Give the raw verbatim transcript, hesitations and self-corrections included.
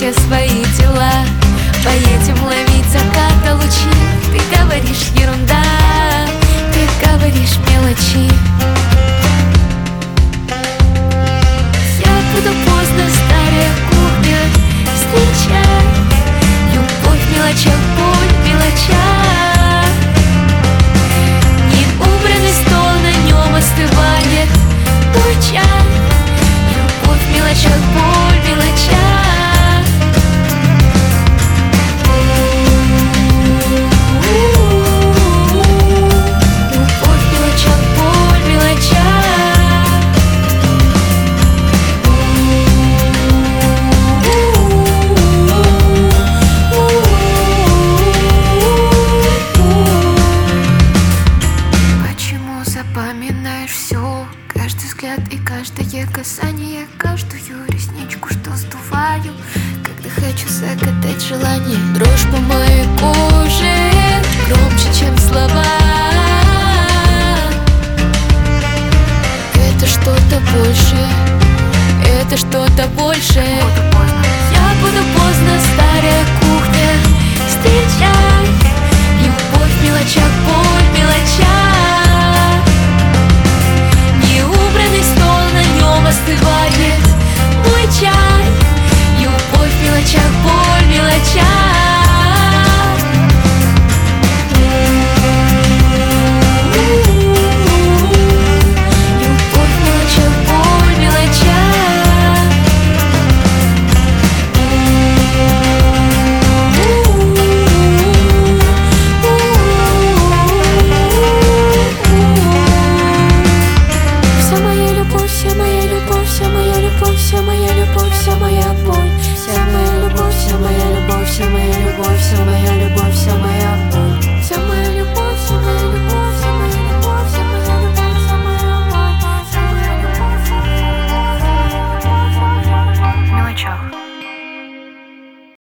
все свои дела. Поедем ловить заката лучи. Ты говоришь ерунда, ты говоришь мелочи. Я буду поздно, старая кухня, встречай. Любовь в мелочах, боль в мелочах. Неубранный стол, на нем остывает твой чай. Любовь в мелочах, боль в мелочах. Запоминаешь все, каждый взгляд и каждое касание, каждую ресничку, что сдуваю, когда хочу закатать желание. Дрожь по моей коже громче, чем слова. Это что-то больше, это что-то больше.